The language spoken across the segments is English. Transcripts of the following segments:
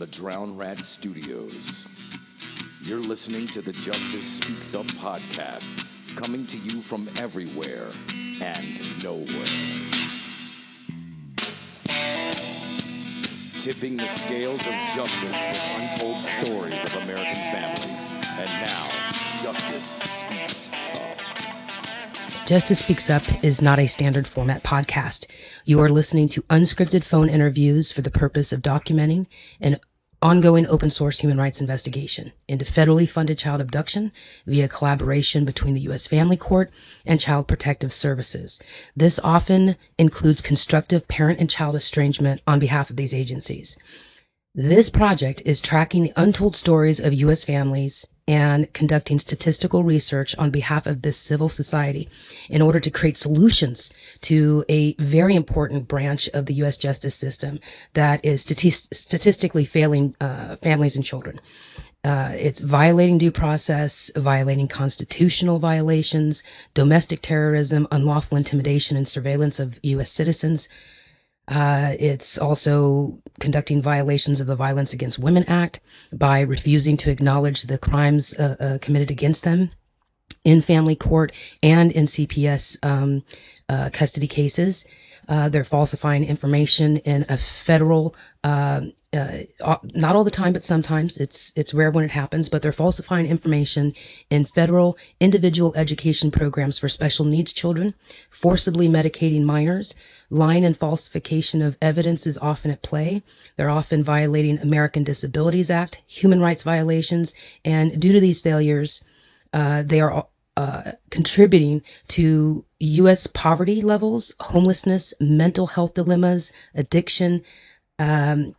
the Drown Rat Studios. You're listening to the Justice Speaks Up podcast, coming to you from everywhere and nowhere. Tipping the scales of justice with untold stories of American families. And now, Justice Speaks Up. Justice Speaks Up is not a standard format podcast. You are listening to unscripted phone interviews for the purpose of documenting an ongoing open source human rights investigation into federally funded child abduction via collaboration between the U.S. Family Court and Child Protective Services. This often includes constructive parent and child estrangement on behalf of these agencies. This project is tracking the untold stories of U.S. families and conducting statistical research on behalf of this civil society in order to create solutions to a very important branch of the U.S. justice system that is statistically failing families and children. It's violating due process, violating constitutional violations, domestic terrorism, unlawful intimidation and surveillance of U.S. citizens. It's also conducting violations of the Violence Against Women Act by refusing to acknowledge the crimes committed against them in family court and in CPS custody cases. They're falsifying information in a federal, not all the time, but sometimes. It's rare when it happens, but they're falsifying information in federal individual education programs for special needs children, forcibly medicating minors. Lying and falsification of evidence is often at play. They're often violating American Disabilities Act, human rights violations, and due to these failures, they are contributing to U.S. poverty levels, homelessness, mental health dilemmas, addiction, and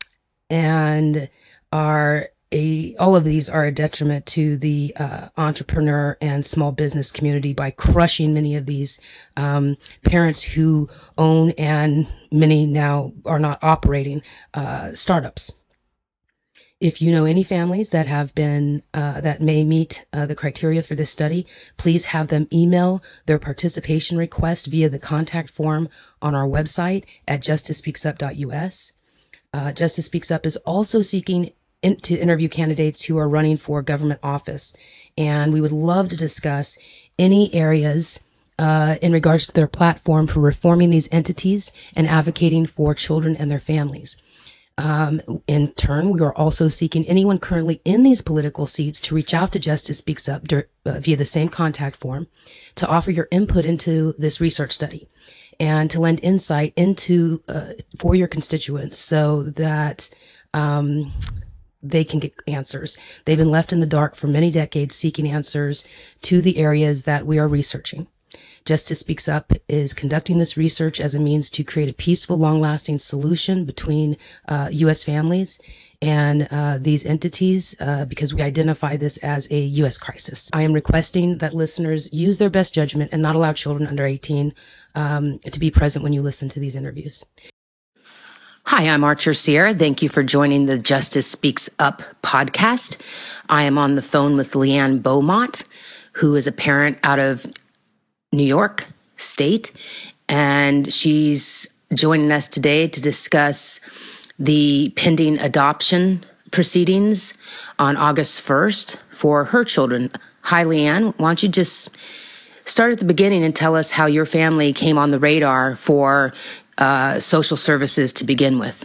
all of these are a detriment to the entrepreneur and small business community by crushing many of these parents who own and many now are not operating startups. If you know any families that have been that may meet the criteria for this study, please have them email their participation request via the contact form on our website at justicespeaksup.us. Justice Speaks Up is also seeking to interview candidates who are running for government office, and we would love to discuss any areas in regards to their platform for reforming these entities and advocating for children and their families. In turn, we are also seeking anyone currently in these political seats to reach out to Justice Speaks Up via the same contact form to offer your input into this research study and to lend insight into for your constituents so that they can get answers. They've been left in the dark for many decades seeking answers to the areas that we are researching. Justice Speaks Up is conducting this research as a means to create a peaceful, long-lasting solution between U.S. families and these entities because we identify this as a U.S. crisis. I am requesting that listeners use their best judgment and not allow children under 18 to be present when you listen to these interviews. Hi, I'm Archer Sierra. Thank you for joining the Justice Speaks Up podcast. I am on the phone with Leanne Beaumont, who is a parent out of New York State, and she's joining us today to discuss the pending adoption proceedings on August 1st for her children. Hi, Leanne. Why don't you just start at the beginning and tell us how your family came on the radar for social services to begin with?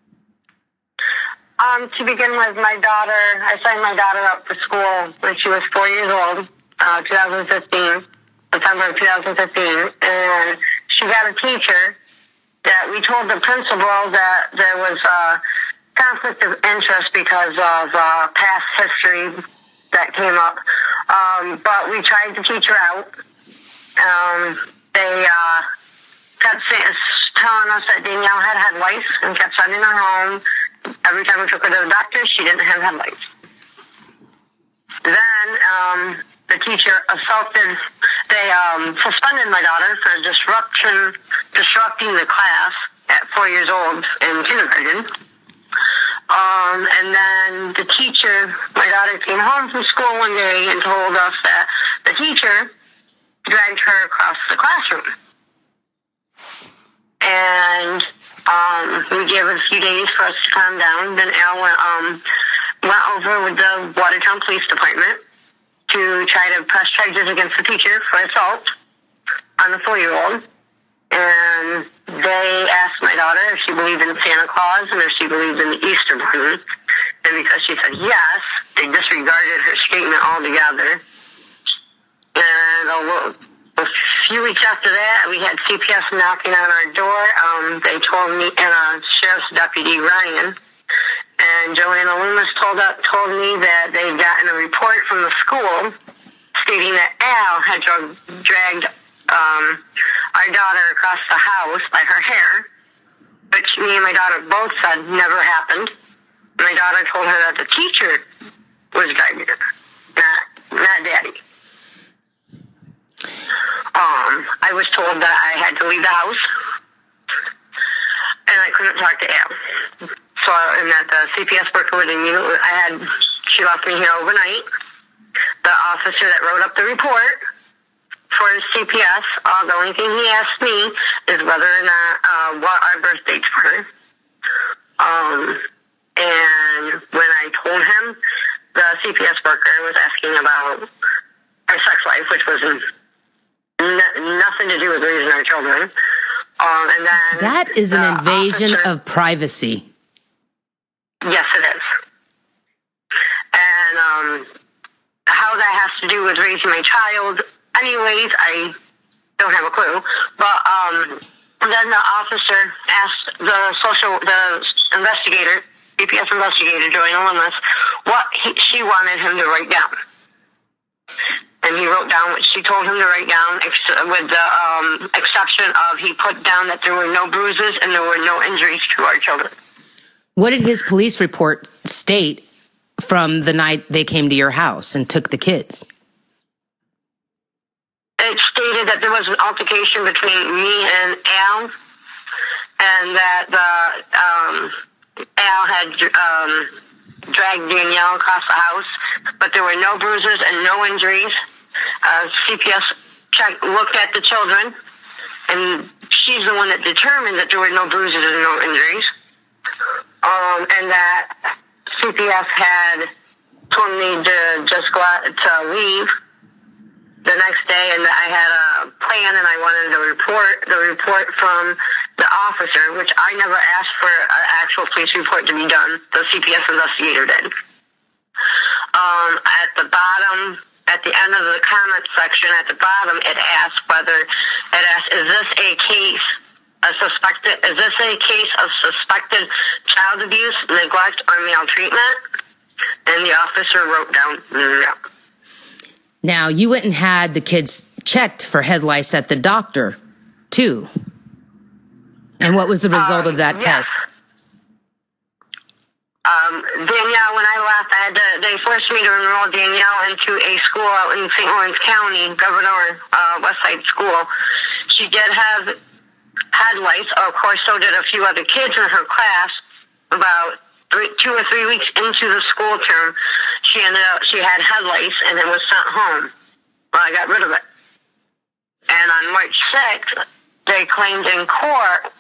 To begin with, I signed my daughter up for school when she was 4 years old, 2015. September of 2015, and she got a teacher that we told the principal that there was a conflict of interest because of past history that came up. But we tried to teach her out. They kept telling us that Danielle had lice and kept sending her home. Every time we took her to the doctor, she didn't have head lice. Then the teacher suspended my daughter for disrupting the class at 4 years old in kindergarten. And then the teacher, my daughter came home from school one day and told us that the teacher dragged her across the classroom. And We gave it a few days for us to calm down. Then Al went over with the Watertown Police Department to try to press charges against the teacher for assault on the 4-year-old. And they asked my daughter if she believed in Santa Claus and if she believed in the Easter Bunny. And because she said yes, they disregarded her statement altogether. And a few weeks after that, we had CPS knocking on our door. They told me, and Sheriff's Deputy Ryan and Joanna Loomis told me that they'd gotten a report from the school stating that Al had dragged our daughter across the house by her hair, which me and my daughter both said never happened. My daughter told her that the teacher was dragging her, not Daddy. I was told that I had to leave the house, and I couldn't talk to Al. So, and that the CPS worker would immediately, she left me here overnight. The officer that wrote up the report for his CPS, the only thing he asked me is whether or not, what our birth dates were. And when I told him, the CPS worker was asking about our sex life, which was nothing to do with raising our children. And then that is an invasion of privacy. Yes, it is. And how that has to do with raising my child, anyways, I don't have a clue. But then the officer asked the investigator, CPS investigator, Joanna Loomis, what she wanted him to write down. And he wrote down what she told him to write down, with the exception of he put down that there were no bruises and there were no injuries to our children. What did his police report state from the night they came to your house and took the kids? It stated that there was an altercation between me and Al, and that Al had dragged Danielle across the house, but there were no bruises and no injuries. CPS looked at the children, and she's the one that determined that there were no bruises and no injuries. And that CPS had told me to just go out to leave the next day, and that I had a plan, and I wanted the report from the officer, which I never asked for an actual police report to be done. The CPS investigator did. At the end of the comment section, at the bottom, it asks, is this a case of suspected child abuse, neglect, or maltreatment? And the officer wrote down no. Now, you went and had the kids checked for head lice at the doctor, too. And what was the result of that test? Danielle, when I left, they forced me to enroll Danielle into a school out in St. Lawrence County, Governor Westside School. She did have head lice. Of course, so did a few other kids in her class. About 2 or 3 weeks into the school term, she had head lice and it was sent home. Well, I got rid of it. And on March 6th, they claimed in court,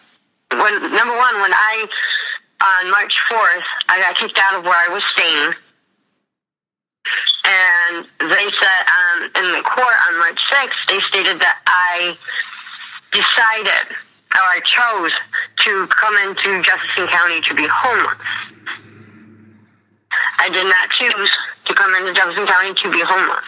on March 4th, I got kicked out of where I was staying. And they said in the court on March 6th, they stated that I decided, or I chose to come into Jefferson County to be homeless. I did not choose to come into Jefferson County to be homeless.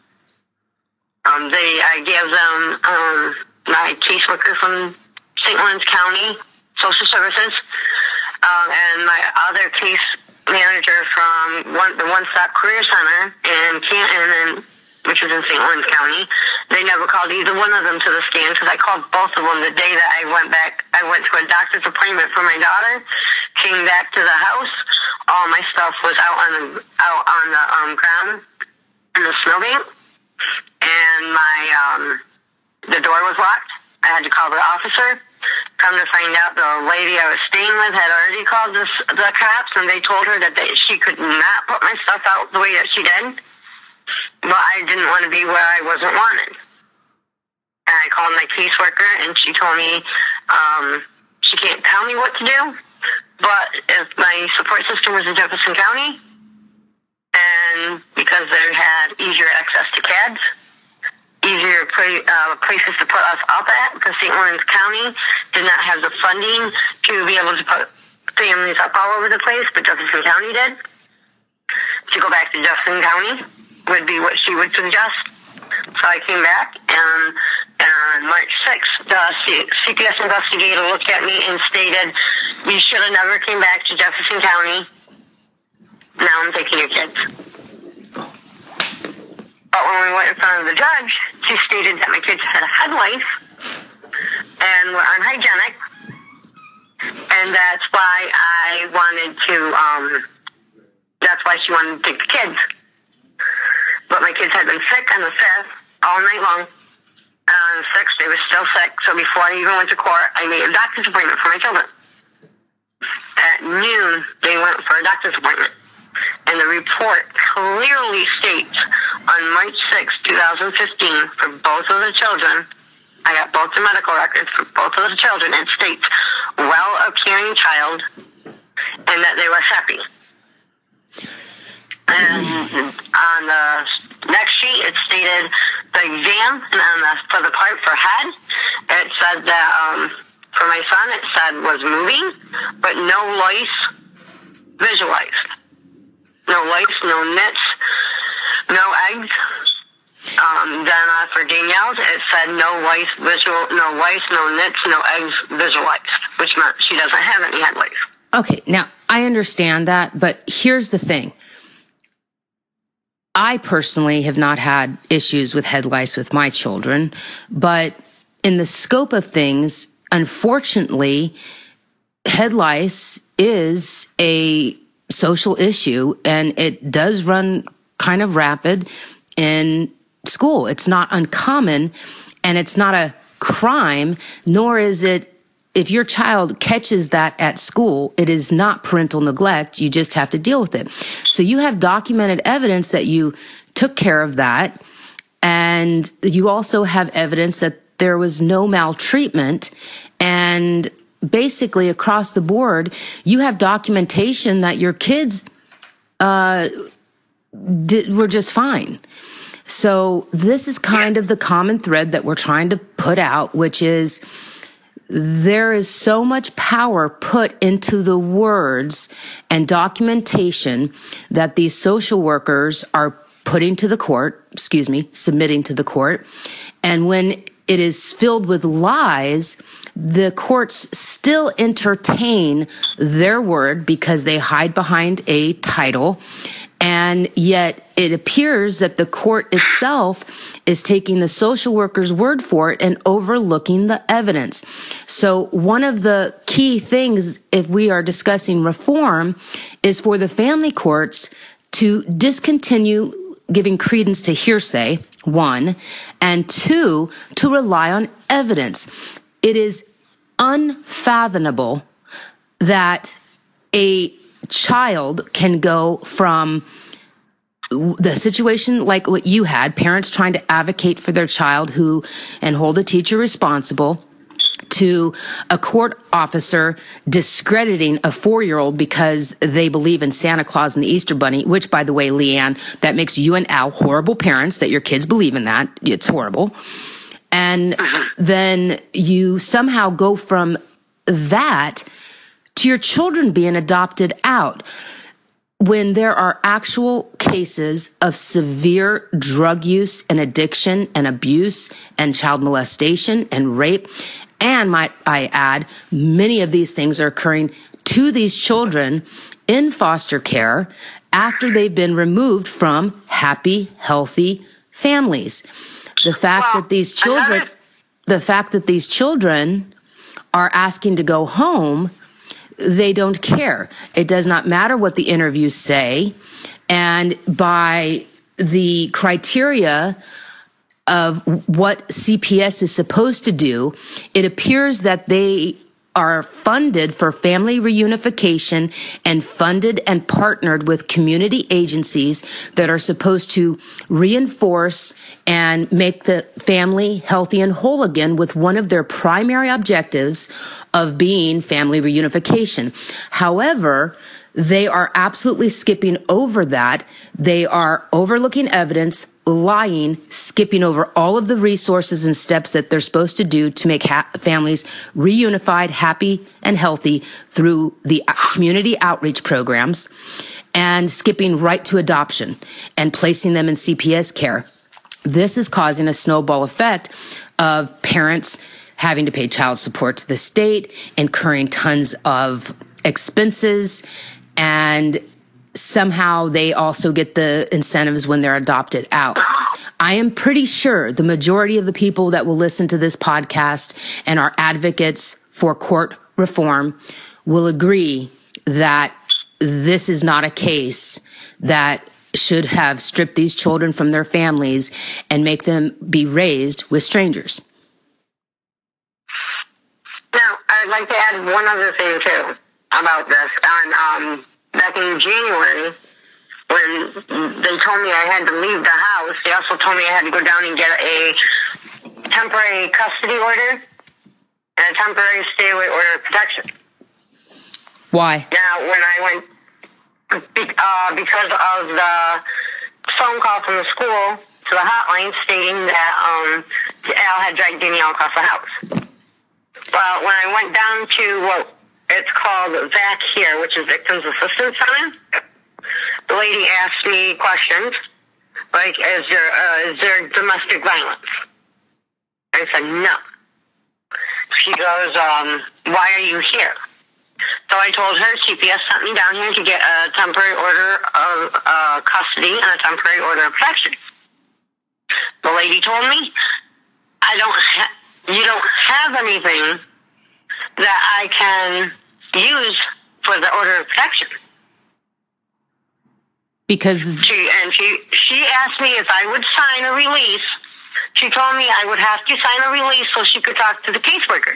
I gave them my caseworker from St. Lawrence County Social Services, and my other case manager from the One Stop Career Center in Canton, which was in St. Lawrence County. They never called either one of them to the stand because I called both of them the day that I went back. I went to a doctor's appointment for my daughter, came back to the house. All my stuff was out on the ground in the snowbank, and the door was locked. I had to call the officer. Come to find out, the lady I was staying with had already called the cops, and they told her that she could not put my stuff out the way that she did. But I didn't want to be where I wasn't wanted. And I called my caseworker, and she told me She can't tell me what to do. But if my support system was in Jefferson County, and because they had easier access to CADs, easier places to put us up at, because St. Lawrence County did not have the funding to be able to put families up all over the place, but Jefferson County did. To go back to Jefferson County would be what she would suggest. So I came back, and on March 6th, the CPS investigator looked at me and stated, "You should have never came back to Jefferson County. Now I'm taking your kids." But when we went in front of the judge, she stated that my kids had a head lice and were unhygienic, and that's why that's why she wanted to take the kids. But my kids had been sick on the 5th all night long. On the 6th, they were still sick. So before I even went to court, I made a doctor's appointment for my children. At noon, they went for a doctor's appointment. And the report clearly states on March 6, 2015, for both of the children, I got both the medical records for both of the children, it states, well-appearing child, and that they were happy. And on the next sheet, it stated the exam, and for the part for head, it said that, for my son, it said was moving, but no lice visualized. No lice, no nits, no eggs. Then for Danielle's, it said no lice, no nits, no eggs visualized, which meant she doesn't have any head lice. Okay, now I understand that, but here's the thing. I personally have not had issues with head lice with my children, but in the scope of things, unfortunately, head lice is a social issue, and it does run kind of rapid in school. It's not uncommon, and it's not a crime, nor is it, if your child catches that at school, it is not parental neglect. You just have to deal with it. So you have documented evidence that you took care of that, and you also have evidence that there was no maltreatment, and basically across the board, you have documentation that your kids were just fine. So this is kind of the common thread that we're trying to put out, which is there is so much power put into the words and documentation that these social workers are submitting to the court. And when it is filled with lies, the courts still entertain their word because they hide behind a title. And yet it appears that the court itself is taking the social worker's word for it and overlooking the evidence. So one of the key things, if we are discussing reform, is for the family courts to discontinue giving credence to hearsay, 1, and 2, to rely on evidence. It is unfathomable that a child can go from the situation like what you had, parents trying to advocate for their child and hold a teacher responsible, to a court officer discrediting a 4-year-old because they believe in Santa Claus and the Easter Bunny, which, by the way, Leanne, that makes you and Al horrible parents that your kids believe in that. It's horrible. And then you somehow go from that to your children being adopted out, when there are actual cases of severe drug use and addiction and abuse and child molestation and rape. And might I add, many of these things are occurring to these children in foster care after they've been removed from happy, healthy families. The fact that these children are asking to go home, they don't care. It does not matter what the interviews say. And by the criteria of what CPS is supposed to do, it appears that they are funded for family reunification and funded and partnered with community agencies that are supposed to reinforce and make the family healthy and whole again, with one of their primary objectives of being family reunification. However, they are absolutely skipping over that. They are overlooking evidence, lying, skipping over all of the resources and steps that they're supposed to do to make families reunified, happy, and healthy through the community outreach programs, and skipping right to adoption and placing them in CPS care. This is causing a snowball effect of parents having to pay child support to the state, incurring tons of expenses, and somehow they also get the incentives when they're adopted out. I am pretty sure the majority of the people that will listen to this podcast and are advocates for court reform will agree that this is not a case that should have stripped these children from their families and make them be raised with strangers. Now, I'd like to add one other thing, too, about this. Back in January, when they told me I had to leave the house, they also told me I had to go down and get a temporary custody order and a temporary stay-away order of protection. Why? Now, when I went, because of the phone call from the school to the hotline stating that Al had dragged Danielle across the house. Well, when I went down to what it's called VAC here, which is Victims Assistance Center, the lady asked me questions like, is there domestic violence? I said, no. She goes, why are you here? So I told her CPS sent me down here to get a temporary order of custody and a temporary order of protection. The lady told me, you don't have anything that I can use for the order of protection. Because she asked me if I would sign a release. She told me I would have to sign a release so she could talk to the caseworker.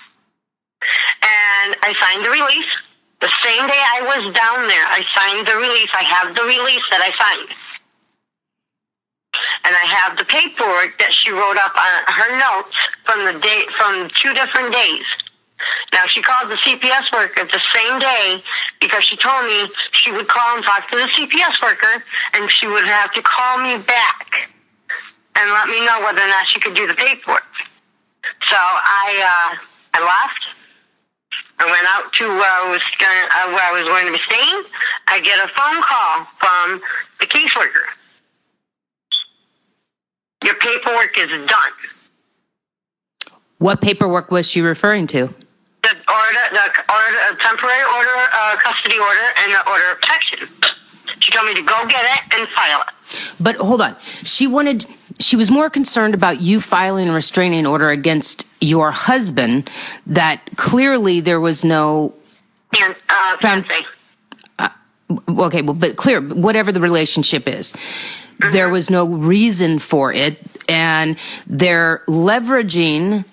And I signed the release. The same day I was down there, I signed the release. I have the release that I signed. And I have the paperwork that she wrote up on her notes from 2 different days. Now, she called the CPS worker the same day because she told me she would call and talk to the CPS worker, and she would have to call me back and let me know whether or not she could do the paperwork. So I left. I went out to where I was going to be staying. I get a phone call from the caseworker. Your paperwork is done. What paperwork was she referring to? The temporary order, custody order, and the order of protection. She told me to go get it and file it. But hold on. She was more concerned about you filing a restraining order against your husband, that clearly there was no... Fiancé. Okay, well, but clear, whatever the relationship is, there was no reason for it, and they're leveraging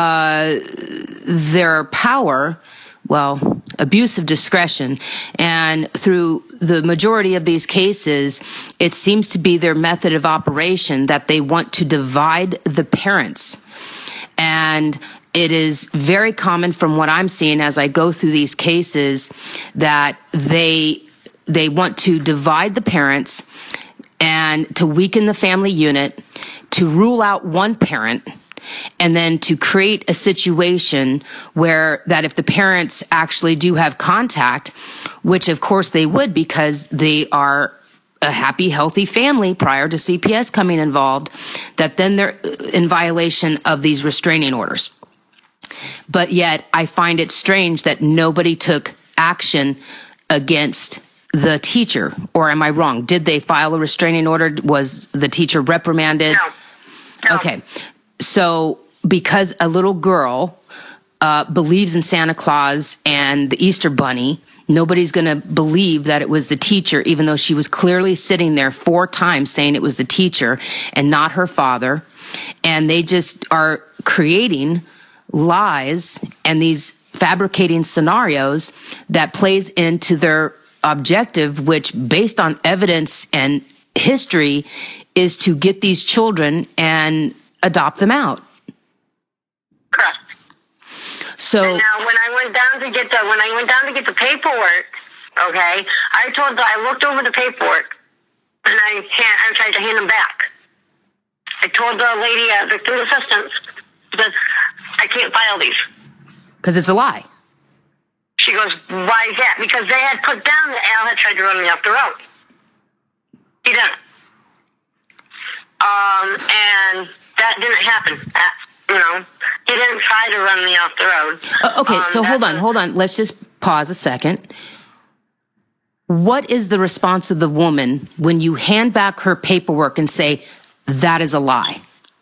their power, abuse of discretion, and through the majority of these cases, it seems to be their method of operation that they want to divide the parents. And it is very common from what I'm seeing as I go through these cases that they want to divide the parents and to weaken the family unit, to rule out one parent, and then to create a situation where that if the parents actually do have contact, which of course they would because they are a happy, healthy family prior to CPS coming involved, that then they're in violation of these restraining orders. But yet I find it strange that nobody took action against the teacher. Or am I wrong? Did they file a restraining order? Was the teacher reprimanded? No. Okay. So because a little girl believes in Santa Claus and the Easter Bunny, nobody's going to believe that it was the teacher, even though she was clearly sitting there 4 times saying it was the teacher and not her father. And they just are creating lies and these fabricating scenarios that plays into their objective, which based on evidence and history is to get these children and adopt them out. Correct. So and now when I went down to get the paperwork, okay, I looked over the paperwork and I tried to hand them back. I told the lady at the two assistants that I can't file these. Because it's a lie. She goes, why is that? Because they had put down that Al had tried to run me off the road. He didn't. And that didn't happen. He didn't try to run me off the road. Okay, so hold on. Let's just pause a second. What is the response of the woman when you hand back her paperwork and say, that is a lie?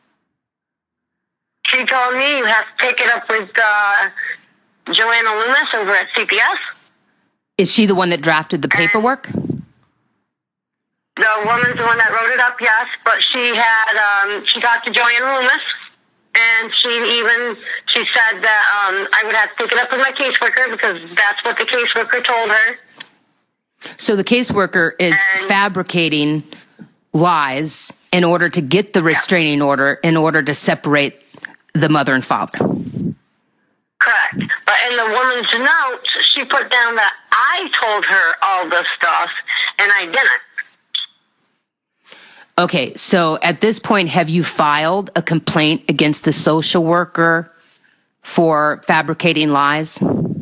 She told me you have to take it up with Joanna Loomis over at CPS. Is she the one that drafted the paperwork? The woman's the one that wrote it up, yes, but she talked to Joanna Loomis, and she said that I would have to take it up with my caseworker because that's what the caseworker told her. So the caseworker is fabricating lies in order to get the restraining order in order to separate the mother and father. Correct. But in the woman's notes, she put down that I told her all this stuff, and I didn't. Okay, so at this point, have you filed a complaint against the social worker for fabricating lies?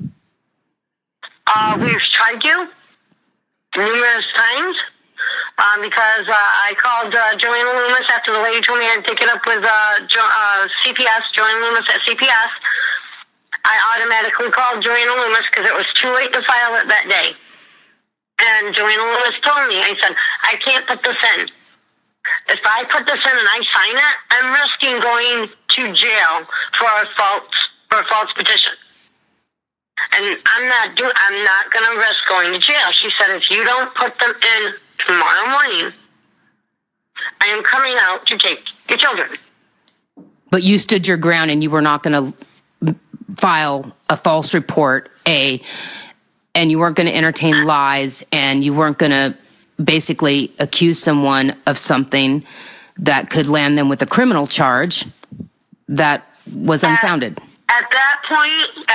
We've tried to numerous times because I called Joanna Loomis after the lady told me I had to take it up with CPS, Joanna Loomis at CPS. I automatically called Joanna Loomis because it was too late to file it that day. And Joanna Loomis told me, I said, I can't put this in. If I put this in and I sign it, I'm risking going to jail for a false petition. And I'm not going to risk going to jail. She said, if you don't put them in tomorrow morning, I am coming out to take your children. But you stood your ground and you were not going to file a false report, and you weren't going to entertain lies, and you weren't going to basically accuse someone of something that could land them with a criminal charge that was unfounded. At that point,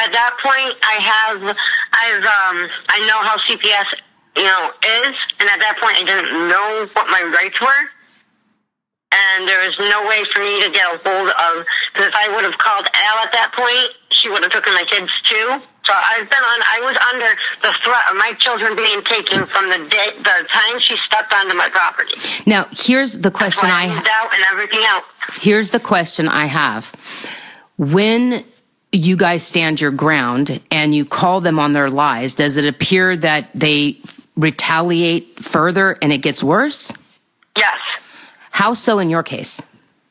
I know how CPS, is, and at that point, I didn't know what my rights were, and there was no way for me to get a hold of. Because if I would have called Al at that point, she would have taken my kids too. So I was under the threat of my children being taken from the time she stepped onto my property. Now, here's the question I have. And everything else. Here's the question I have. When you guys stand your ground and you call them on their lies, does it appear that they retaliate further and it gets worse? Yes. How so in your case?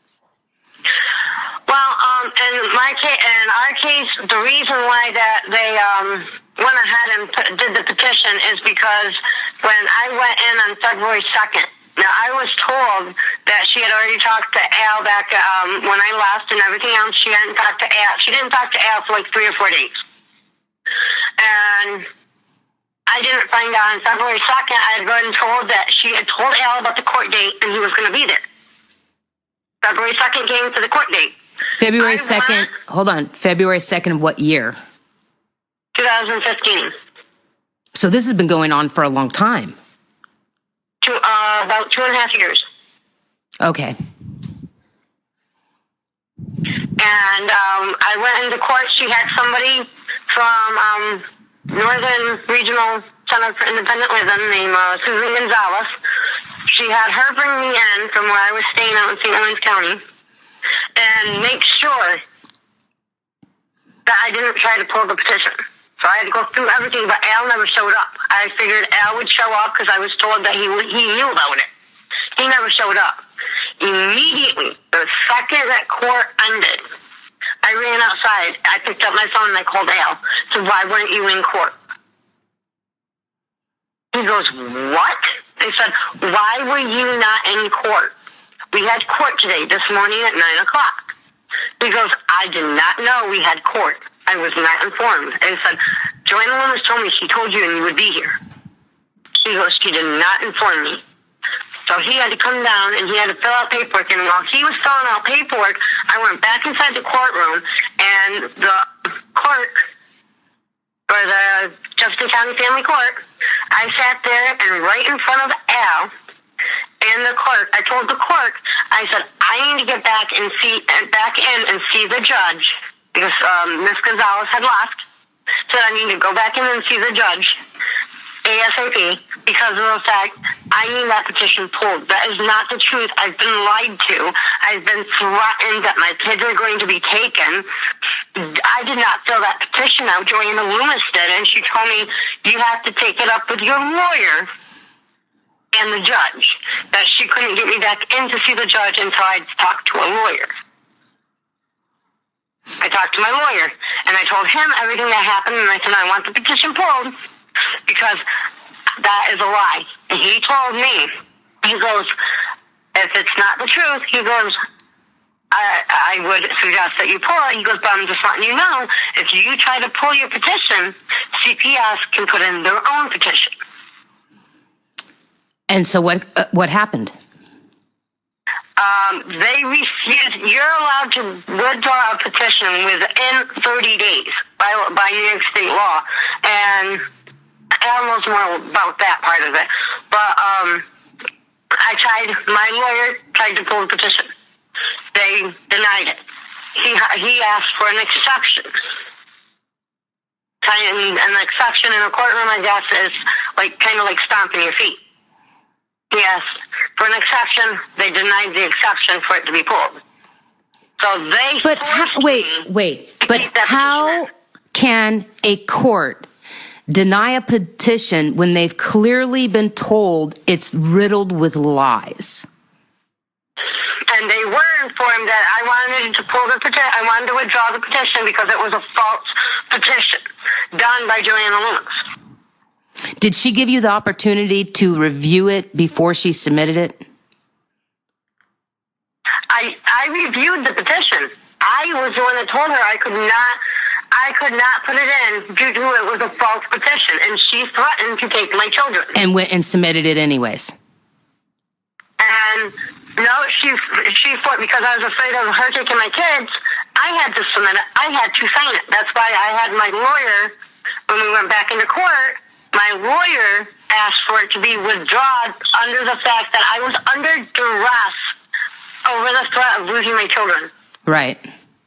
Well, in our case, the reason why that they went ahead and did the petition is because when I went in on February 2nd, now I was told that she had already talked to Al back when I left and everything else. She hadn't talked to Al. She didn't talk to Al for like 3 or 4 days. And I didn't find out on February 2nd. I had been told that she had told Al about the court date and he was going to be there. February 2nd came to the court date. February 2nd, hold on. February 2nd of what year? 2015. So this has been going on for a long time. About 2.5 years. Okay. And I went into court. She had somebody from Northern Regional Center for Independent Living named Susan Gonzalez. She had her bring me in from where I was staying out in St. Lawrence County and make sure that I didn't try to pull the petition. So I had to go through everything, but Al never showed up. I figured Al would show up because I was told that he knew about it. He never showed up. Immediately, the second that court ended, I ran outside. I picked up my phone and I called Al. So why weren't you in court? He goes, what? I said, why were you not in court? We had court today, this morning at 9 o'clock. He goes, I did not know we had court. I was not informed. And he said, Joanna Loomis told me she told you and you would be here. He goes, she did not inform me. So he had to come down and he had to fill out paperwork. And while he was filling out paperwork, I went back inside the courtroom and the court, or the Jefferson County Family Court, I sat there and right in front of Al in the court, I told the court, I said, I need to get back in and see the judge, because Miss Gonzalez had left. So I need to go back in and see the judge ASAP, because of the fact I need that petition pulled. That is not the truth. I've been lied to. I've been threatened that my kids are going to be taken. I did not fill that petition out. Joanna Loomis did, and she told me, you have to take it up with your lawyer and the judge. That she couldn't get me back in to see the judge until I'd talked to a lawyer. I talked to my lawyer, and I told him everything that happened, and I said, I want the petition pulled, because that is a lie. And he told me, he goes, if it's not the truth, he goes, I would suggest that you pull it. He goes, but I'm just letting you know, if you try to pull your petition, CPS can put in their own petition. And so what happened? They refused. You're allowed to withdraw a petition within 30 days by New York State law. And Al knows more about that part of it. But my lawyer tried to pull the petition. They denied it. He asked for an exception. And an exception in a courtroom, I guess, is kind of like stomping your feet. He asked for an exception. They denied the exception for it to be pulled. So they But how can a court deny a petition when they've clearly been told it's riddled with lies? And they were informed that I wanted to pull the petition. I wanted to withdraw the petition because it was a false petition done by Joanna Loomis. Did she give you the opportunity to review it before she submitted it? I reviewed the petition. I was the one that told her I could not put it in due to it was a false petition, and she threatened to take my children. And went and submitted it anyways. And no, she fought because I was afraid of her taking my kids. I had to submit it. I had to sign it. That's why I had my lawyer, when we went back into court, my lawyer asked for it to be withdrawn under the fact that I was under duress over the threat of losing my children. Right.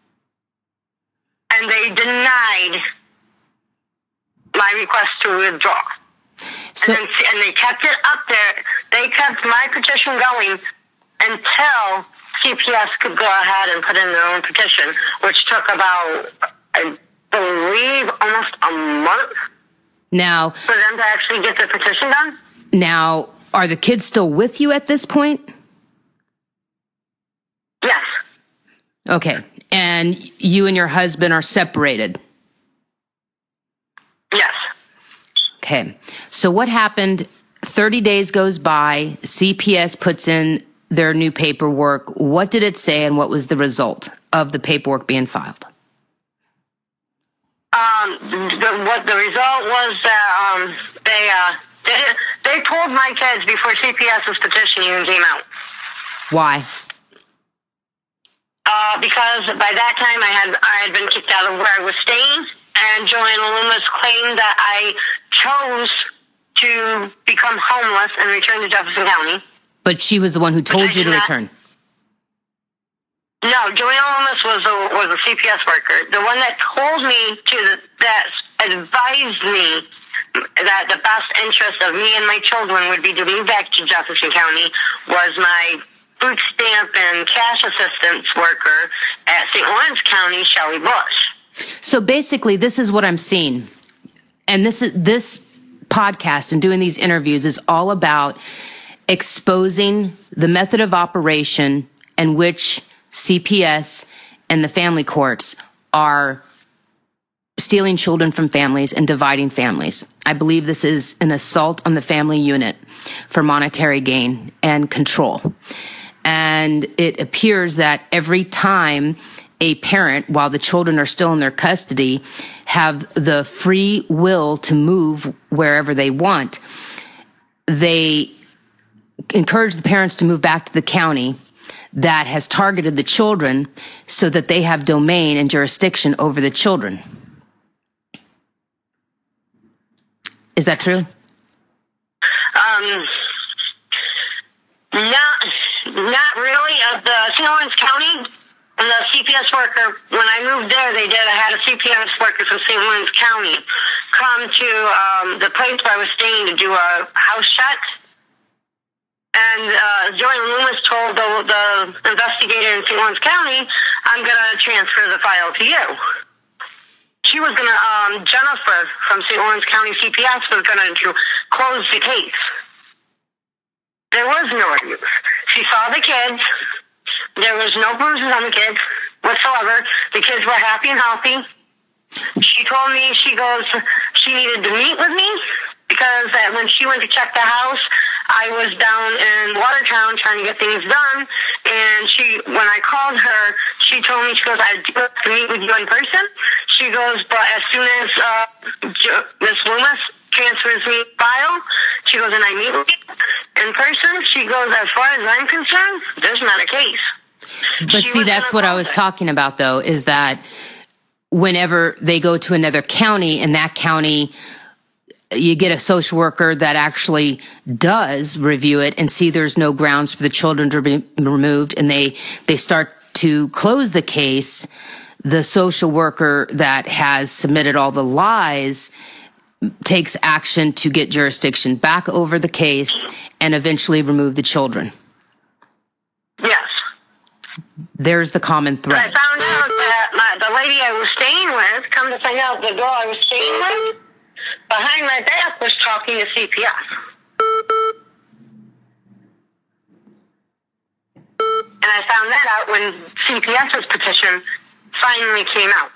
And they denied my request to withdraw. So, and they kept it up there. They kept my petition going until CPS could go ahead and put in their own petition, which took about, I believe, almost a month. Now, for them to actually get the petition done. Now, are the kids still with you at this point? Yes. Okay. And you and your husband are separated? Yes. Okay. So what happened? 30 days goes by, CPS puts in their new paperwork. What did it say, and what was the result of the paperwork being filed? What the result was that they pulled my kids before CPS's petition even came out. Why? Because by that time I had been kicked out of where I was staying, and Joanna Loomis claimed that I chose to become homeless and return to Jefferson County. But she was the one who told you to return. No, Joanna Loomis was a CPS worker. The one that told me that advised me that the best interest of me and my children would be to move back to Jefferson County was my food stamp and cash assistance worker at St. Lawrence County, Shelley Bush. So basically, this is what I'm seeing. And this podcast and doing these interviews is all about exposing the method of operation in which CPS and the family courts are stealing children from families and dividing families. I believe this is an assault on the family unit for monetary gain and control. And it appears that every time a parent, while the children are still in their custody, have the free will to move wherever they want, they encourage the parents to move back to the county. that has targeted the children so that they have domain and jurisdiction over the children. Is that true? Not really. The St. Lawrence County and the CPS worker, when I moved there, I had a CPS worker from St. Lawrence County come to the place where I was staying to do a house check. And Joanne Loomis told the investigator in St. Lawrence County, I'm going to transfer the file to you. She was going to, Jennifer from St. Lawrence County CPS was going to close the case. There was no abuse. She saw the kids. There was no bruises on the kids whatsoever. The kids were happy and healthy. She told me, she needed to meet with me because when she went to check the house, I was down in Watertown trying to get things done. And when I called her, she told me, she goes, I'd like to meet with you in person. She goes, but as soon as Miss Loomis transfers me the file, she goes, and I meet with you in person, she goes, as far as I'm concerned, there's not a case. But see, that's what I was talking about, though, is that whenever they go to another county, in that county, you get a social worker that actually does review it and see there's no grounds for the children to be removed, and they start to close the case. The social worker that has submitted all the lies takes action to get jurisdiction back over the case and eventually remove the children. Yes. There's the common thread. I found out that the lady I was staying with, come to find out the girl I was staying with, behind my back was talking to CPS. And I found that out when CPS's petition finally came out.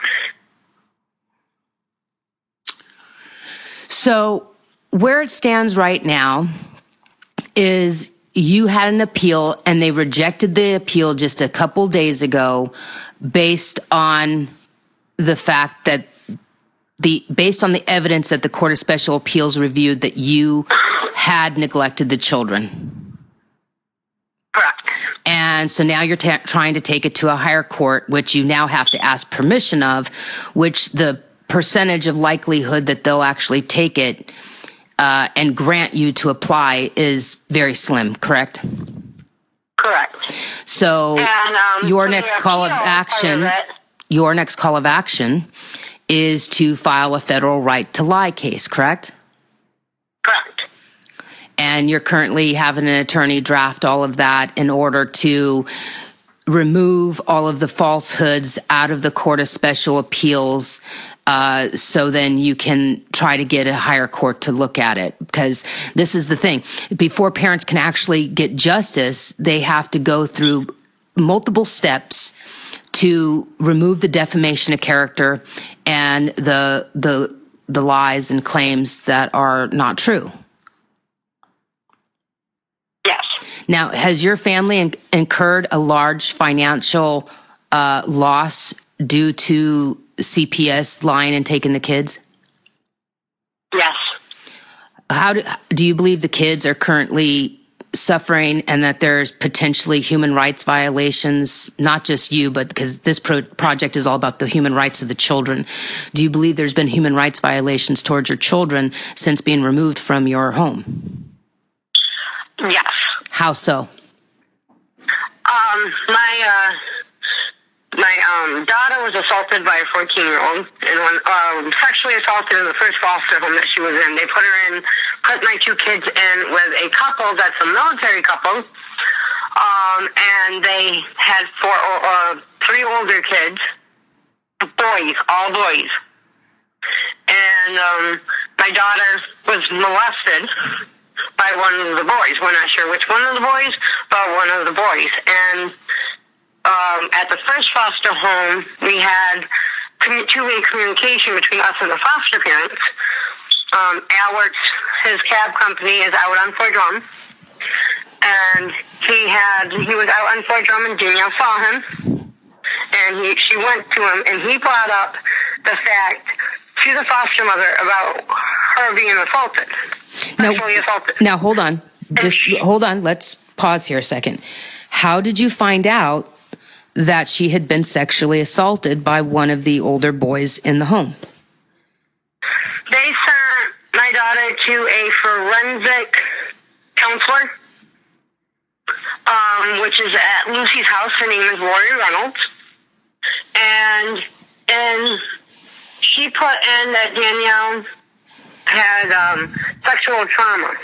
So where it stands right now is you had an appeal and they rejected the appeal just a couple days ago based on the fact that based on the evidence that the Court of Special Appeals reviewed that you had neglected the children. Correct. And so now you're trying to take it to a higher court, which you now have to ask permission of, which the percentage of likelihood that they'll actually take it and grant you to apply is very slim, correct? Correct. So your next call of action is to file a federal right to lie case, correct? Correct. And you're currently having an attorney draft all of that in order to remove all of the falsehoods out of the Court of Special Appeals, so then you can try to get a higher court to look at it. Because this is the thing. Before parents can actually get justice, they have to go through multiple steps to remove the defamation of character and the lies and claims that are not true. Yes. Now, has your family incurred a large financial loss due to CPS lying and taking the kids? Yes. How do you believe the kids are currently suffering and that there's potentially human rights violations, not just you, but because this project is all about the human rights of the children. Do you believe there's been human rights violations towards your children since being removed from your home? Yes. How so? My daughter was assaulted by a 14-year-old and sexually assaulted in the first foster home that she was in. They put my two kids in with a couple that's a military couple, and they had three older kids, boys, all boys. And my daughter was molested by one of the boys. We're not sure which one of the boys, but one of the boys. And at the first foster home, we had two-way communication between us and the foster parents. Alex, his cab company, is out on Fort Drum, and he was out on Fort Drum, and Danielle saw him, and she went to him, and he brought up the fact to the foster mother about her being assaulted, sexually assaulted. Now, hold on. Hold on. Let's pause here a second. how did you find out that she had been sexually assaulted by one of the older boys in the home? They sent my daughter to a forensic counselor, which is at Lucy's house. Her name is Lori Reynolds. And she put in that Danielle had sexual trauma.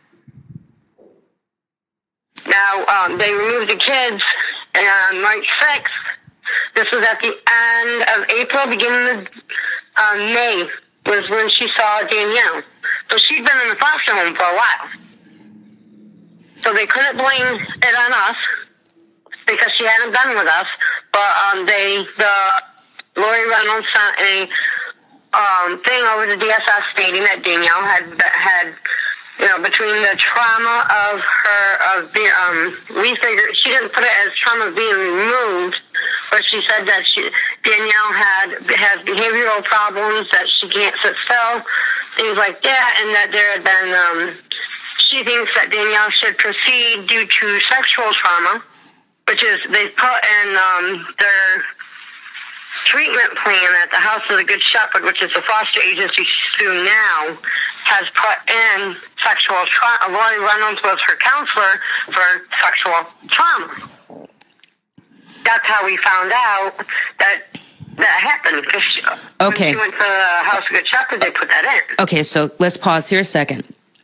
Now, they removed the kids on March 6th. This was at the end of April, beginning of May, was when she saw Danielle. So she'd been in the foster home for a while. So they couldn't blame it on us because she hadn't been with us. But Lori Reynolds sent a thing over to DSS stating that Danielle had between the trauma of her, we figured, she didn't put it as trauma of being removed, but she said that Danielle has behavioral problems, that she can't sit still, things like that, and that there had been, she thinks that Danielle should proceed due to sexual trauma, which is, they put in their treatment plan at the House of the Good Shepherd, which is the foster agency through now, has put in sexual trauma. Lori Reynolds was her counselor for sexual trauma. That's how we found out that happened. Okay. When she went to the House of Good Shepherd, they put that in. Okay, so let's pause here a second.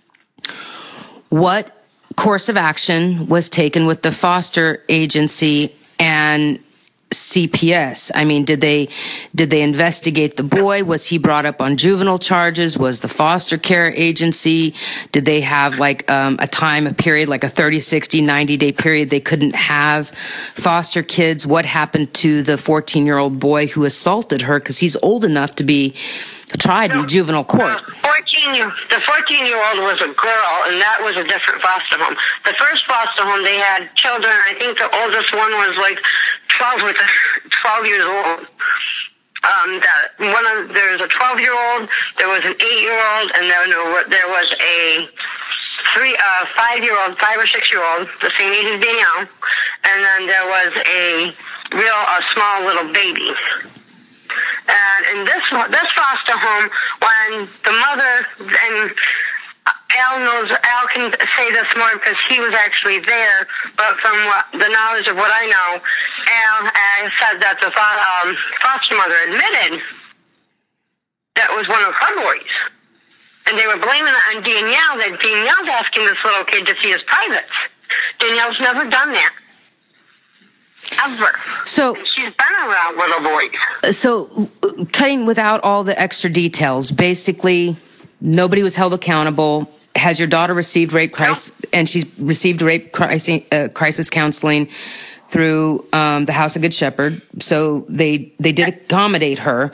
What course of action was taken with the foster agency and CPS? I mean, did they investigate the boy? Was he brought up on juvenile charges? Was the foster care agency, did they have like a period, like a 30, 60, 90-day period they couldn't have foster kids? What happened to the 14-year-old boy who assaulted her? Because he's old enough to be tried in juvenile court. The 14-year-old was a girl, and that was a different foster home. The first foster home, they had children. I think the oldest one was like 12 years old. There was a 12-year-old, there was an 8-year-old, and then there was a 5-year-old, 5 or 6-year-old, the same age as Danielle, and then there was a small little baby. And in this foster home, when the mother, and Al can say this more because he was actually there, but from the knowledge of what I know, Al said that the foster mother admitted that was one of her boys. And they were blaming it on Danielle, that Danielle's asking this little kid to see his privates. Danielle's never done that. Ever. So she's been around little boys. So cutting without all the extra details, basically nobody was held accountable. Has your daughter received rape crisis, and she's received rape crisis counseling through the House of Good Shepherd? So they did accommodate her,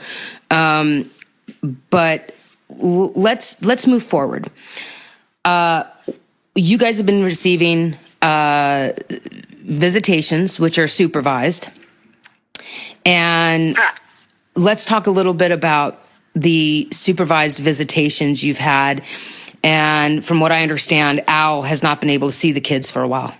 but let's move forward. You guys have been receiving visitations, which are supervised, and let's talk a little bit about the supervised visitations you've had. And from what I understand, Al has not been able to see the kids for a while.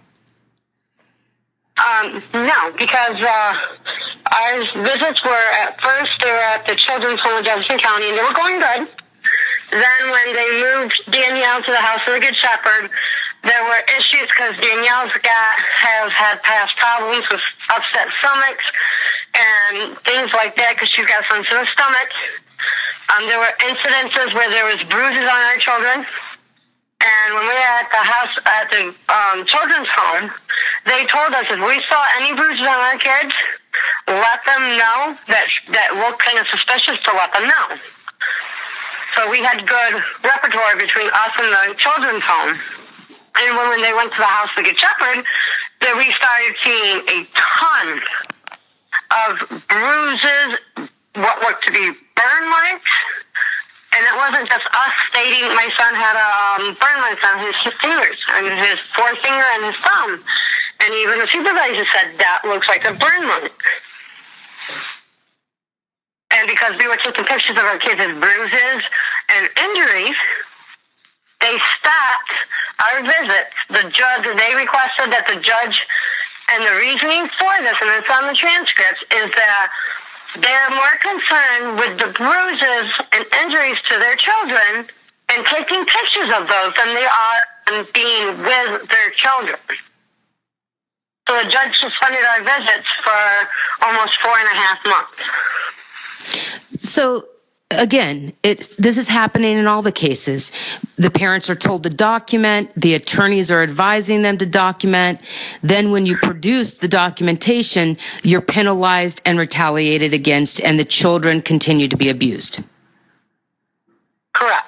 No, because our visits were, at first, they were at the Children's Home of Jefferson County, and they were going good. Then when they moved Danielle to the House of the Good Shepherd, there were issues because Danielle's has had past problems with upset stomachs and things like that because she's got sensitive stomach. There were incidences where there was bruises on our children. And when we were at the house, at the children's home, they told us if we saw any bruises on our kids, let them know that looked kind of suspicious to let them know. So we had good repertoire between us and the children's home. And when they went to the House of the Good Shepherd, then we started seeing a ton of bruises, what looked to be burn marks. And it wasn't just us stating my son had a burn marks on his fingers, and his forefinger and his thumb. And even the supervisor said, that looks like a burn mark. And because we were taking pictures of our kids' bruises and injuries, they stopped our visits. They requested that the judge And the reasoning for this, and it's on the transcripts, is that they're more concerned with the bruises and injuries to their children and taking pictures of those than they are on being with their children. So the judge suspended our visits for almost 4.5 months. So again, this is happening in all the cases. The parents are told to document, the attorneys are advising them to document. Then when you produce the documentation, you're penalized and retaliated against, and the children continue to be abused. Correct.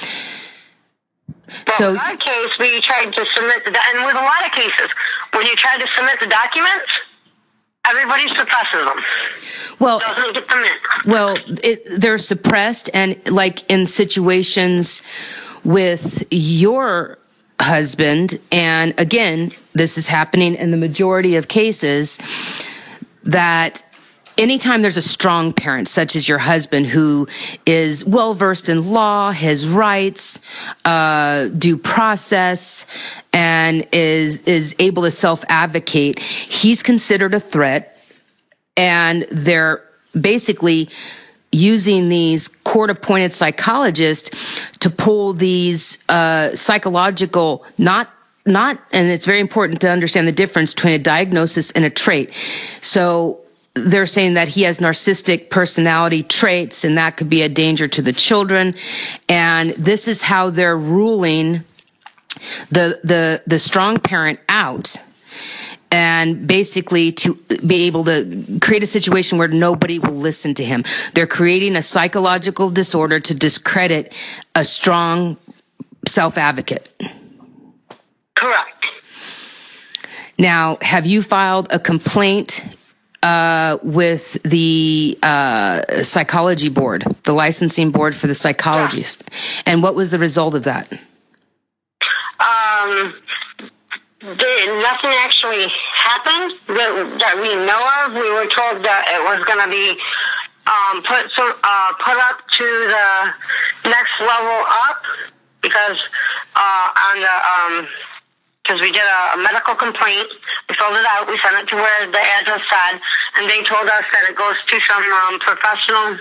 So in our case, we tried to submit and with a lot of cases, when you try to submit the documents, everybody suppresses them. Well, doesn't get them in. Well, they're suppressed, and like in situations with your husband, and again, this is happening in the majority of cases, that anytime there's a strong parent, such as your husband, who is well-versed in law, his rights, due process, and is able to self-advocate, he's considered a threat, and they're basically using these court-appointed psychologists to pull these psychological, not, and it's very important to understand the difference between a diagnosis and a trait. So they're saying that he has narcissistic personality traits, and that could be a danger to the children. And this is how they're ruling the strong parent out, and basically to be able to create a situation where nobody will listen to him. They're creating a psychological disorder to discredit a strong self-advocate. Correct. Now, have you filed a complaint with the psychology board, the licensing board for the psychologist? Yeah. And what was the result of that? Nothing actually happened that we know of. We were told that it was going to be put up to the next level up because because we did a medical complaint. We filled it out. We sent it to where the address said, and they told us that it goes to some professional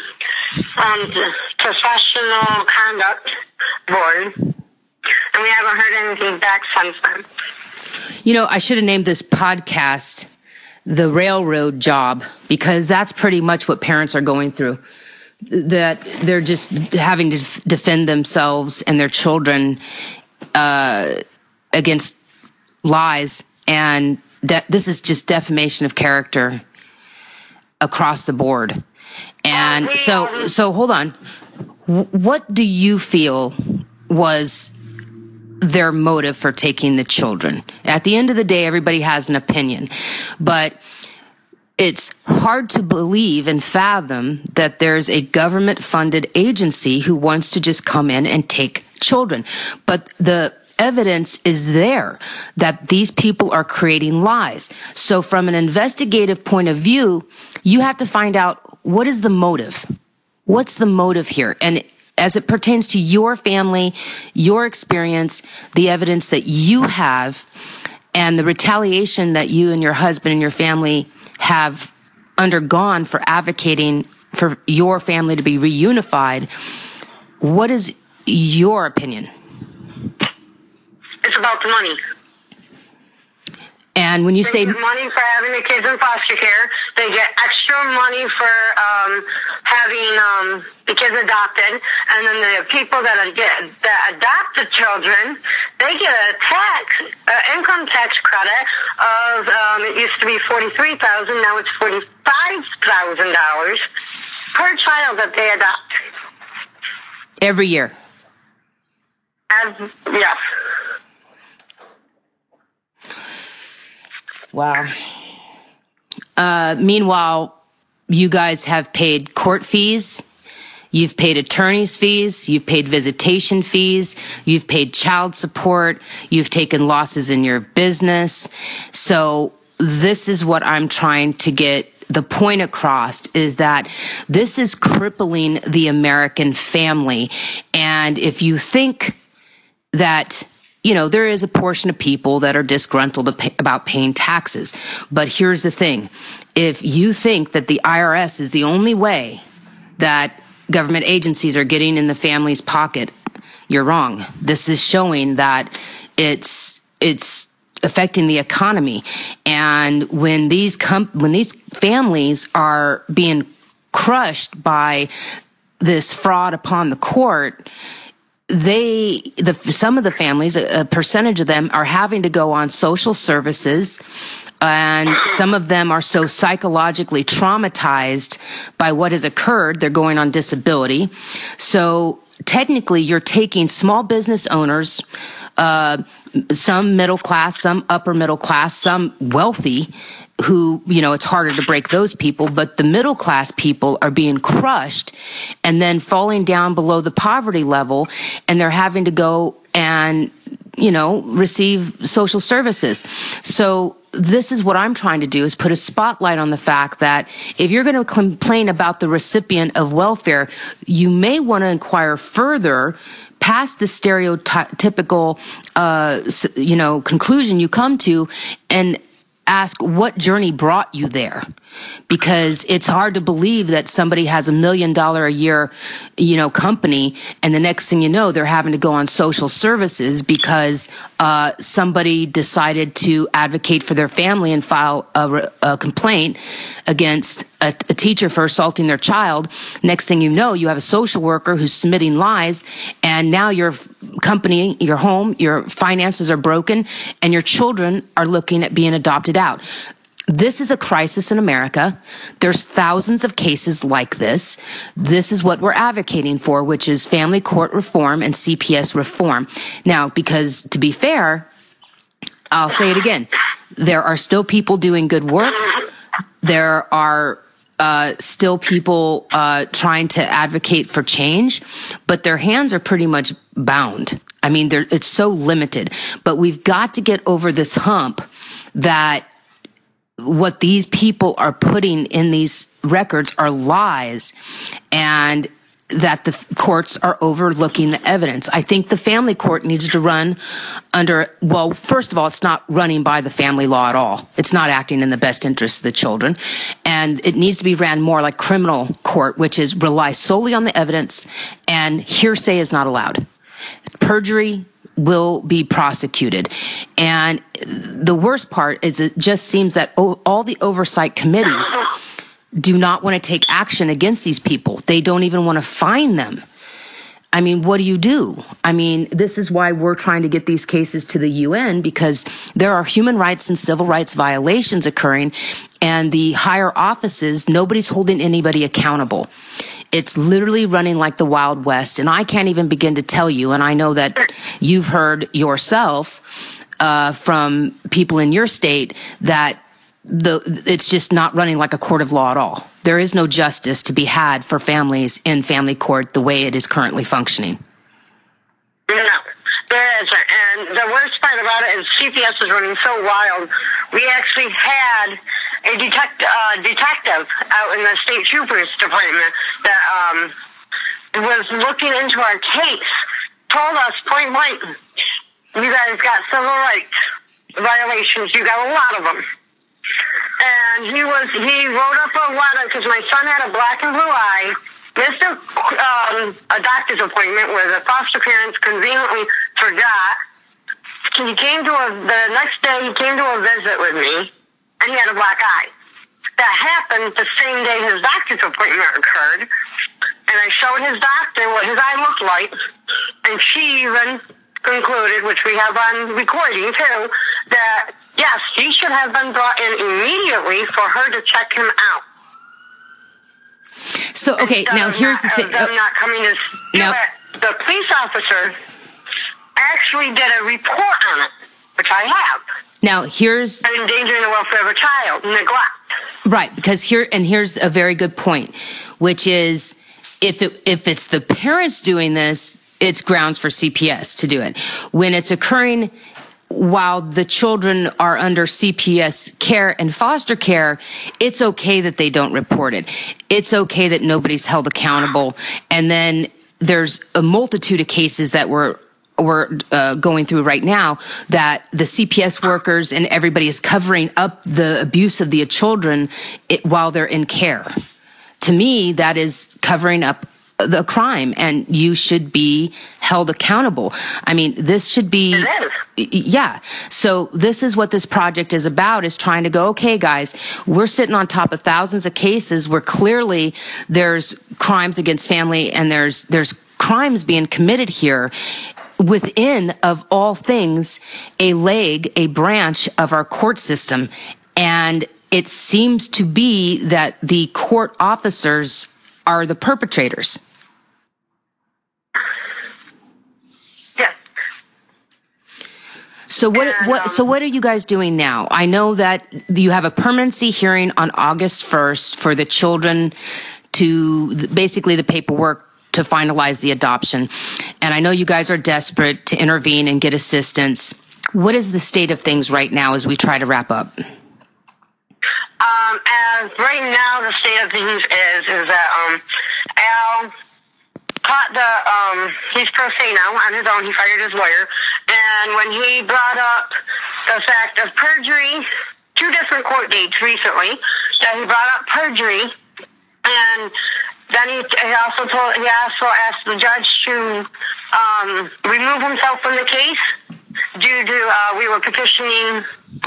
conduct board, and we haven't heard anything back since then. You know, I should have named this podcast The Railroad Job, because that's pretty much what parents are going through. That they're just having to defend themselves and their children against lies. And this is just defamation of character across the board. And so hold on. What do you feel was their motive for taking the children? At the end of the day, everybody has an opinion, but it's hard to believe and fathom that there's a government-funded agency who wants to just come in and take children. But the evidence is there that these people are creating lies. So from an investigative point of view, you have to find out, what is the motive? What's the motive here? And as it pertains to your family, your experience, the evidence that you have, and the retaliation that you and your husband and your family have undergone for advocating for your family to be reunified, what is your opinion? It's about the money. And when you say money for having the kids in foster care, they get extra money for having the kids adopted, and then the people that adopt the children, they get a income tax credit of it used to be $43,000, now it's $45,000 per child that they adopt every year. Yes. Wow. Meanwhile, you guys have paid court fees, you've paid attorney's fees, you've paid visitation fees, you've paid child support, you've taken losses in your business. So this is what I'm trying to get the point across, is that this is crippling the American family. And if you think that there is a portion of people that are disgruntled about paying taxes. But here's the thing. If you think that the IRS is the only way that government agencies are getting in the family's pocket, you're wrong. This is showing that it's affecting the economy. And when these families are being crushed by this fraud upon the court, some of the families, a percentage of them, are having to go on social services, and some of them are so psychologically traumatized by what has occurred, they're going on disability. So technically, you're taking small business owners, some middle class, some upper middle class, some wealthy, who, it's harder to break those people, but the middle class people are being crushed and then falling down below the poverty level, and they're having to go and, receive social services. So this is what I'm trying to do, is put a spotlight on the fact that if you're going to complain about the recipient of welfare, you may want to inquire further past the stereotypical, conclusion you come to, and ask what journey brought you there. Because it's hard to believe that somebody has $1 million a year, company, and the next thing you know, they're having to go on social services because somebody decided to advocate for their family and file a complaint against a teacher for assaulting their child. Next thing you know, you have a social worker who's submitting lies, and now your company, your home, your finances are broken, and your children are looking at being adopted out. This is a crisis in America. There's thousands of cases like this. This is what we're advocating for, which is family court reform and CPS reform. Now, because to be fair, I'll say it again, there are still people doing good work. There are still people trying to advocate for change, but their hands are pretty much bound. I mean, it's so limited. But we've got to get over this hump that what these people are putting in these records are lies, and that the courts are overlooking the evidence. I think the family court needs to run under, well, first of all, it's not running by the family law at all. It's not acting in the best interest of the children. And it needs to be ran more like criminal court, which is rely solely on the evidence, and hearsay is not allowed. Perjury will be prosecuted. And the worst part is it just seems that all the oversight committees do not want to take action against these people. They don't even want to fine them. I mean, what do you do? I mean, this is why we're trying to get these cases to the UN, because there are human rights and civil rights violations occurring, and the higher offices, nobody's holding anybody accountable. It's literally running like the Wild West, and I can't even begin to tell you, and I know that you've heard yourself from people in your state, that it's just not running like a court of law at all. There is no justice to be had for families in family court the way it is currently functioning. No, there isn't. And the worst part about it is CPS is running so wild. We actually had a detective out in the state troopers department that was looking into our case, told us point blank, you guys got civil rights violations. You got a lot of them. And he wrote up a letter because my son had a black and blue eye, missed a doctor's appointment where the foster parents conveniently forgot. The next day he came to a visit with me, and he had a black eye. That happened the same day his doctor's appointment occurred, and I showed his doctor what his eye looked like, and she even concluded, which we have on recording too, that yes, he should have been brought in immediately for her to check him out. So, okay, now here's the thing. Them not coming to do it. The police officer actually did a report on it, which I have. Now here's endangering the welfare of a child, neglect. Right, because here's a very good point, which is if it's the parents doing this, it's grounds for CPS to do it. When it's occurring while the children are under CPS care and foster care, it's okay that they don't report it. It's okay that nobody's held accountable. And then there's a multitude of cases that were going through right now, that the CPS workers and everybody is covering up the abuse of the children while they're in care. To me, that is covering up the crime, and you should be held accountable. I mean, this should be, yeah. So this is what this project is about, is trying to go, okay, guys, we're sitting on top of thousands of cases where clearly there's crimes against family and there's crimes being committed here within, of all things, a branch of our court system. And it seems to be that the court officers are the perpetrators. Yeah. So what are you guys doing now? I know that you have a permanency hearing on August 1st for the children to basically the paperwork to finalize the adoption. And I know you guys are desperate to intervene and get assistance. What is the state of things right now as we try to wrap up? As right now, the state of things is that Al caught he's pro se now on his own. He fired his lawyer, and when he brought up the fact of perjury, 2 different court dates recently, that he brought up perjury, and then he also asked the judge to remove himself from the case due to we were petitioning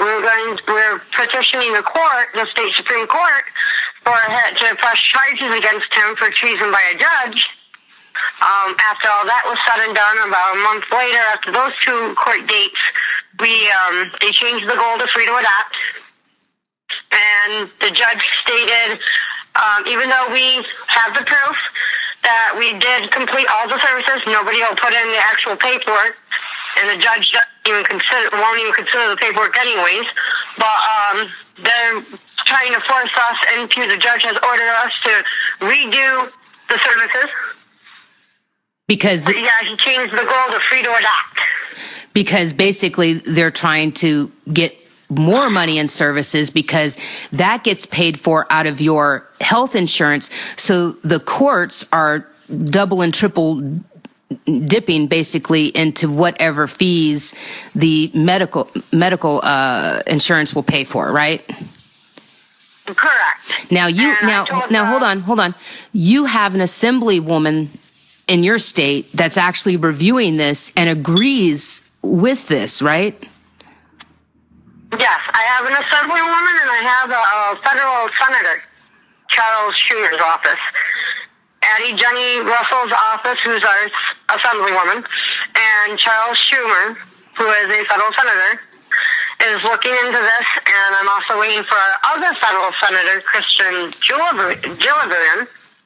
the court, the state Supreme Court, to press charges against him for treason by a judge. After all that was said and done, about a month later, after those 2 court dates, they changed the goal to free to adopt, and the judge stated, even though we have the proof that we did complete all the services, nobody will put in the actual paperwork, and the judge won't even consider the paperwork anyways. But they're trying to force us into, the judge has ordered us to redo the services. Because he changed the goal to free to adopt. Because basically they're trying to get more money in services, because that gets paid for out of your health insurance. So the courts are double and triple dipping basically into whatever fees the medical insurance will pay for, right? Correct. Now hold on. You have an assemblywoman in your state that's actually reviewing this and agrees with this, right? Yes, I have an assemblywoman and I have a federal senator, Charles Schumer's office. Addie Jenny Russell's office, who's our assemblywoman, and Charles Schumer, who is a federal senator, is looking into this, and I'm also waiting for our other federal senator, Kristen Gillibrand.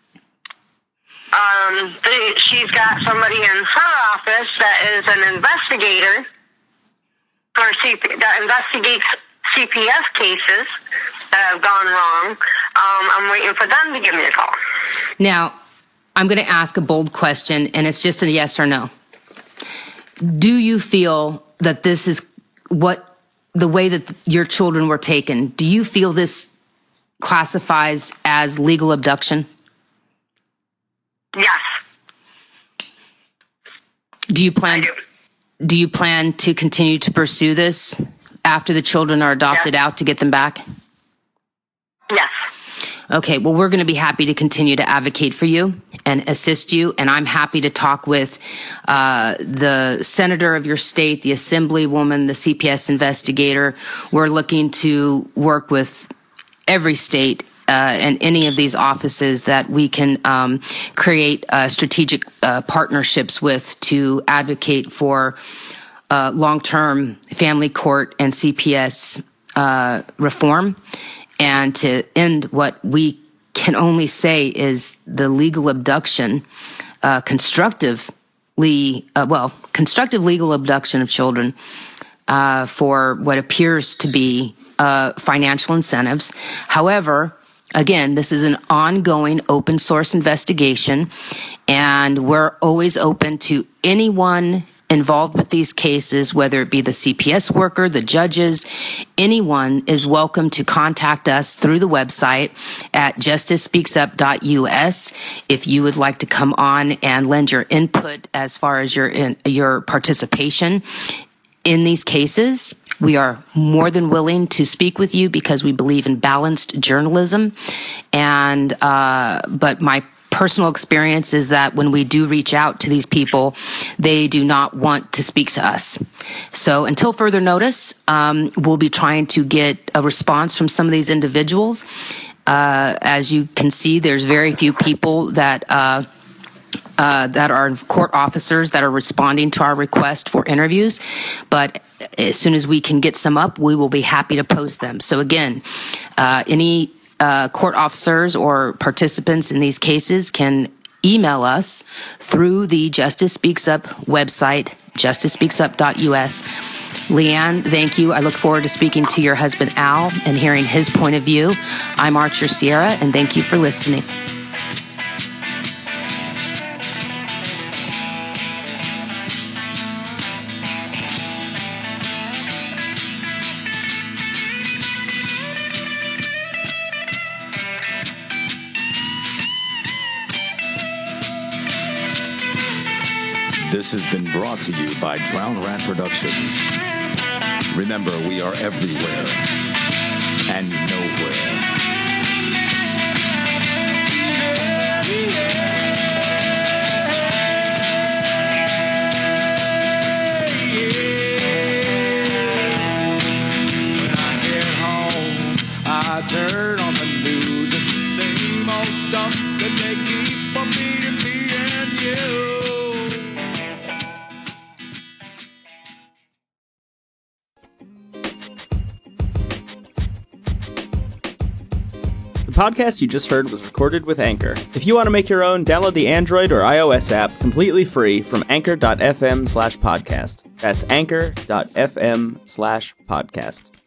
She's got somebody in her office that is an investigator that investigates CPS cases that have gone wrong. I'm waiting for them to give me a call. Now, I'm going to ask a bold question, and it's just a yes or no. Do you feel that this is the way that your children were taken? Do you feel this classifies as legal abduction? Yes. Do you plan to continue to pursue this after the children are adopted out to get them back? Yes. Okay, well, we're going to be happy to continue to advocate for you and assist you, and I'm happy to talk with the senator of your state, the assemblywoman, the CPS investigator. We're looking to work with every state and any of these offices that we can create strategic partnerships with to advocate for long-term family court and CPS reform, and to end what we can only say is the legal abduction, constructive legal abduction of children for what appears to be financial incentives. However, again, this is an ongoing open source investigation, and we're always open to anyone involved with these cases, whether it be the CPS worker, the judges, anyone is welcome to contact us through the website at justicespeaksup.us if you would like to come on and lend your input as far as your participation in these cases. We are more than willing to speak with you because we believe in balanced journalism. And but my personal experience is that when we do reach out to these people, they do not want to speak to us. So until further notice, we'll be trying to get a response from some of these individuals. As you can see, there's very few people that are court officers that are responding to our request for interviews. But as soon as we can get some up, we will be happy to post them. So again, any court officers or participants in these cases can email us through the Justice Speaks Up website, justicespeaksup.us. Leanne, thank you. I look forward to speaking to your husband, Al, and hearing his point of view. I'm Archer Sierra, and thank you for listening. This has been brought to you by Drown Rat Productions. Remember, we are everywhere and nowhere. When I get home, I turn on the news. It's the same old stuff that they keep on feeding me and you. The podcast you just heard was recorded with Anchor. If you want to make your own, download the Android or iOS app completely free from anchor.fm/podcast. That's anchor.fm/podcast.